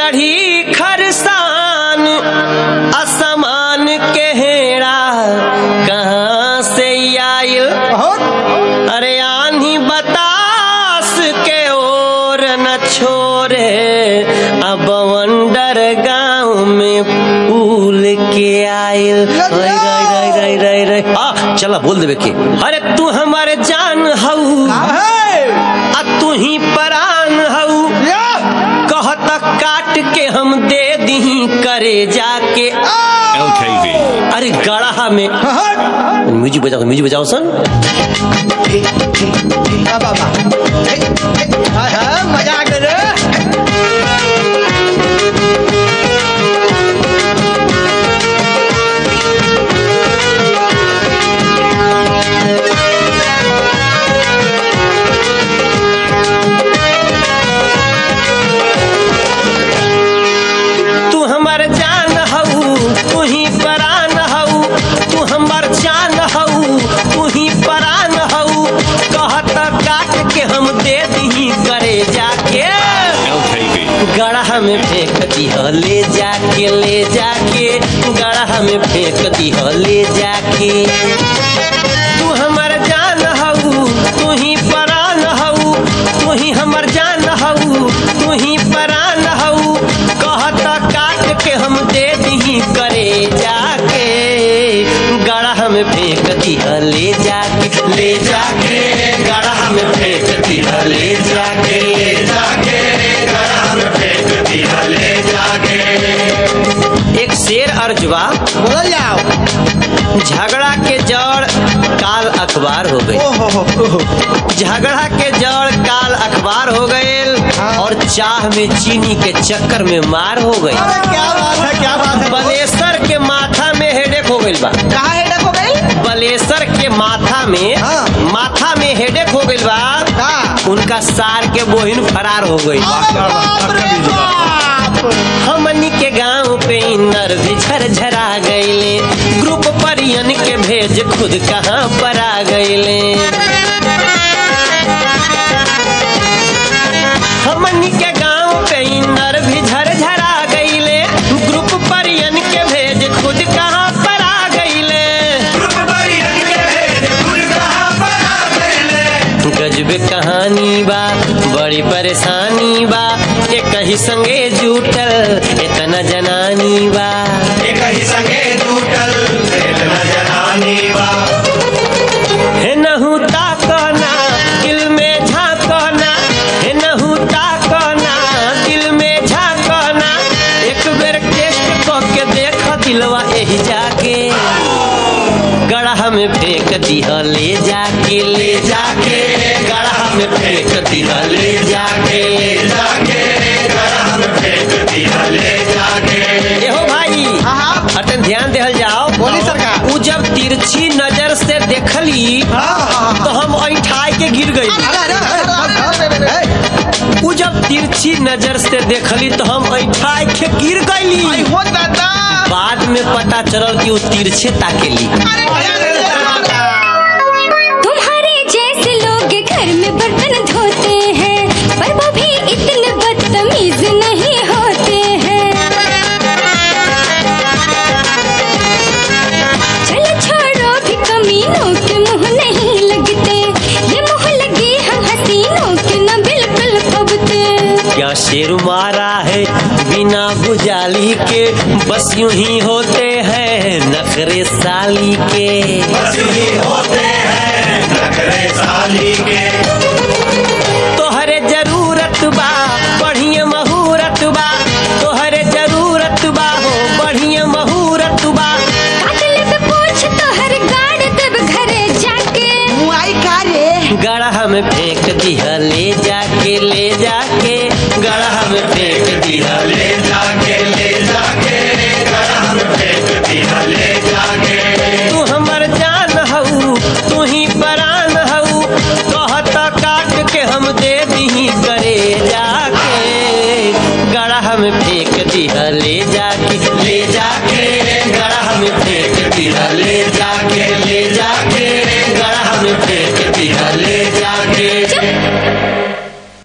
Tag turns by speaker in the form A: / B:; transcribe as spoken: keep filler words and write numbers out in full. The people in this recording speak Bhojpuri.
A: चढ़ी खरसान असमान के हेड़ा कहाँ से आयल। अरे आन्ही बतास के ओर न छोड़े अब वंडर गाँव में फूल के आयल। चला बोल देवे के अरे तू हमारे जान हऊ आ तू ही परान हऊ कहता काट के हम दे दी करे जाके। अरे गड़ा में म्यूजिक बजाओ म्यूजिक बजाओ सन
B: मजा कर गड़ा में फेंक दी ले जाके ले जाके गड़ा में फेंक दी ले जाके। तू हमर जान हऊ तू ही परान हऊ तू ही हमर जान हऊ तू ही परान हऊ कहता काट के हम दे दी करे जाके। गड़ा में फेंक दी ले जाके ले जाके गड़ा में फेंक दी ले जाके ले जाके ले जाके। एक शेर अर्जुबा बोल जाओ। झगड़ा के जड़ काल अखबार हो गई। झगड़ा के जड़ काल अखबार हो गए और चाह में चीनी के चक्कर में मार हो गई।
C: क्या बात है क्या बात है।
A: बलेसर के माथा में हेडेक हो गई बा।
C: कहाँ हेडेक हो गई।
A: बलेसर के माथा में
C: हाँ।
A: माथा में हेडेक हो गई बा। उनका सार के बोहिन फरार हो गई। हमनी के गांव पे नर भी झरझरा गईले ग्रुप परियन के भेज खुद कहाँ पर आ गईले। हमनी के गांव पे नर भी झरझरा गईले ग्रुप परियन के भेज खुद कहाँ पर आ गईले। गजब कहानी बा बड़ी परेशानी बा एक ही संगे जुटल इतना जनानी बा
D: एक ही संगे जुटल इतना जनानी बा।
A: हे नहु ताकना दिल में झांकना हे नहु ताकना दिल में झांकना एक बेर टेस्ट करके देख दिलवा यही जाके। गड़ा में फेंक दी ले जाके ले जाके गड़ा में फेंक दी ले जाके ले जाके गड़ा में फेंक दी ले जाके। एहो भाई अटन ध्यान देहल जाओ।
C: बोली सरकार।
A: उ जब तिरछी नजर से देखली तो हम ऐठाई के गिर गई। उ जब तिरछी नजर से देखली तो हम ऐठाई के गिर गईली। बाद में पता चलल कि उ तिरछे ताकेली।
E: तुम्हारे जैसे लोग घर में बर्तन धोते हैं पर वो भी इतने बदतमीज नहीं होते हैं। चलो छोड़ो भी कमीनों के मुंह नहीं लगते ये मुंह लगे हम हसीनों के न बिल्कुल पबते।
A: क्या शेर मारा है बिना गुजाली के बस यूं ही होते हैं नखरे साली के
D: बस यूं ही होते हैं नखरे साली के।
A: तोहरे जरूरत बा बढ़िया महूरत बा तोहरे जरूरत बा हो बढ़िया महूरत बा।
E: काटले पे पूछ तो हर गाड़ तब घरे जाके।
C: मुआई का रे।
A: गड़ा में फेंक दिया ले जाके ले जाके गड़ा में फेंक दिया